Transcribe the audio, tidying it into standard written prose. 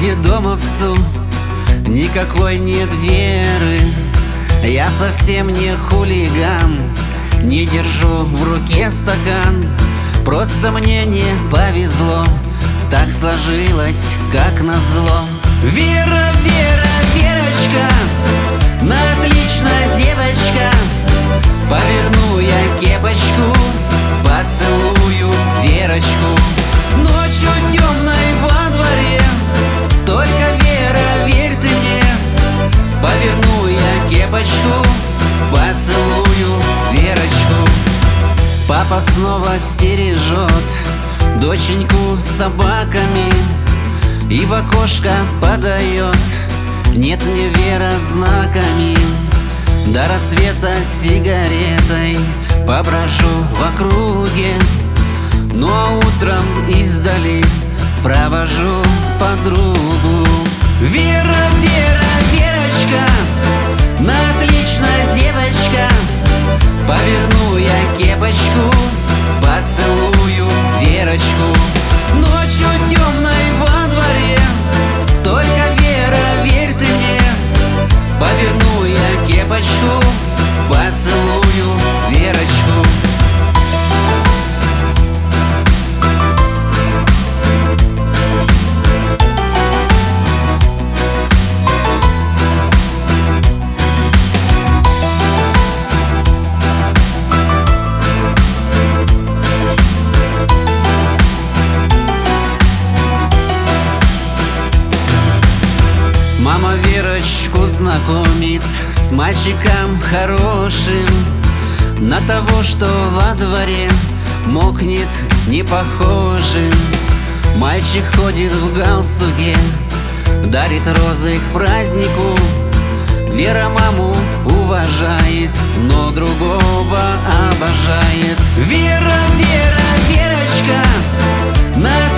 детдомовцу никакой нет веры. Я совсем не хулиган, не держу в руке стакан. Просто мне не повезло, так сложилось, как назло. Вера, Вера, Верочка, на отлично, девочка. Поверну я кепочку, поцелую Верочку. Ночью темной во дворе, только Вера, верь ты мне. Поверну я кепочку, поцелую Верочку. Папа снова стережет доченьку с собаками и в окошко подает: нет мне, Вера, знаками. До рассвета сигаретой поброжу в округе, ну а утром издали провожу подругу. Вера, Вера, Верочка, на отлично, девочка. Поверну я кепочку, поцелую Верочку. Ночью темной во дворе, только Вера, верь ты мне. Поверну я кепочку, поцелую Верочку. Мама Верочку знакомит с мальчиком хорошим, на того, что во дворе мокнет не похожим. Мальчик ходит в галстуке, дарит розы к празднику. Вера маму уважает, но другого обожает. Вера, Вера, Верочка, на